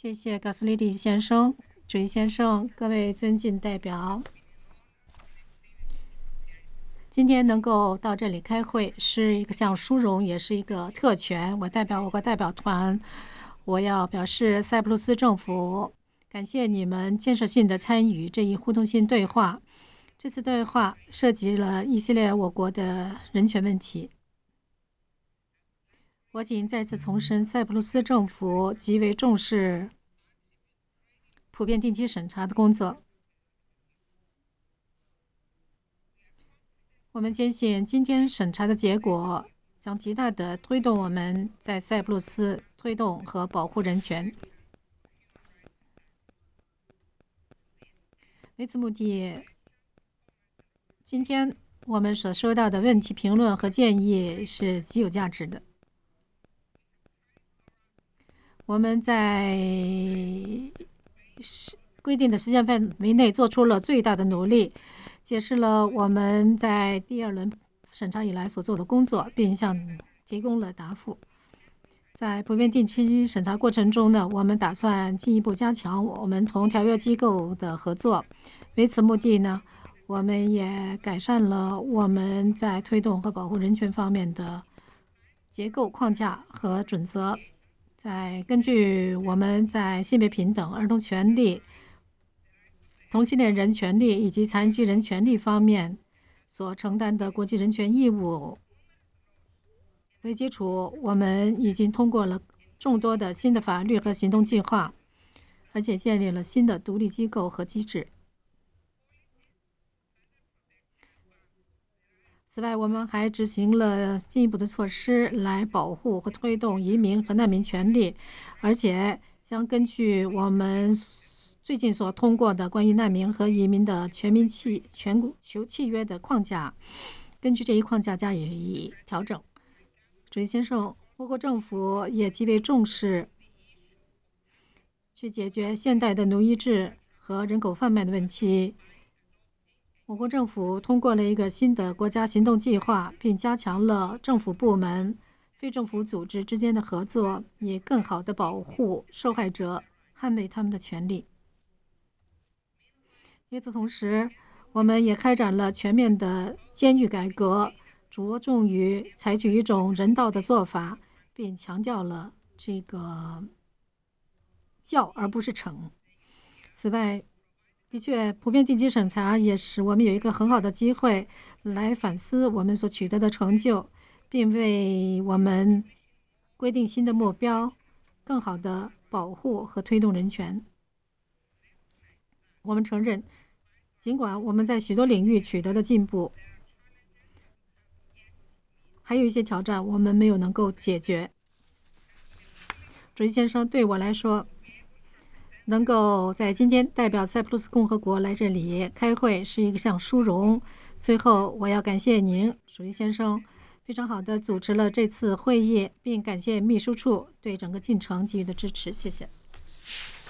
谢谢格斯利迪先生、主席先生、各位尊敬代表。今天能够到这里开会是一个项殊荣，也是一个特权。我代表我国代表团，我要表示塞浦路斯政府感谢你们建设性的参与这一互动性对话。这次对话涉及了一系列我国的人权问题。我谨再次重申，塞浦路斯政府极为重视普遍定期审查的工作。我们坚信，今天审查的结果将极大地推动我们在塞浦路斯推动和保护人权。为此目的，今天我们所收到的问题、评论和建议是极有价值的。我们在规定的时间范围内做出了最大的努力，解释了我们在第二轮审查以来所做的工作，并向提供了答复。在普遍定期审查过程中呢，我们打算进一步加强我们同条约机构的合作。为此目的呢，我们也改善了我们在推动和保护人权方面的结构框架和准则。根据我们在性别平等、儿童权利、同性恋人权利以及残疾人权利方面所承担的国际人权义务为基础，我们已经通过了众多的新的法律和行动计划，而且建立了新的独立机构和机制。此外，我们还执行了进一步的措施来保护和推动移民和难民权利，而且将根据我们最近所通过的关于难民和移民的全球契约的框架，根据这一框架加以调整。主席先生，我国政府也极为重视去解决现代的奴役制和人口贩卖的问题。我国政府通过了一个新的国家行动计划，并加强了政府部门、非政府组织之间的合作，以更好地保护受害者，捍卫他们的权利。与此同时，我们也开展了全面的监狱改革，着重于采取一种人道的做法，并强调了这个教而不是惩。此外，的确，普遍定期审查也使我们有一个很好的机会来反思我们所取得的成就，并为我们规定新的目标，更好地保护和推动人权。我们承认，尽管我们在许多领域取得的进步，还有一些挑战我们没有能够解决。主席先生，对我来说，能够在今天代表塞浦路斯共和国来这里开会是一项殊荣。最后，我要感谢您，主席先生，非常好的组织了这次会议，并感谢秘书处对整个进程给予的支持。谢谢。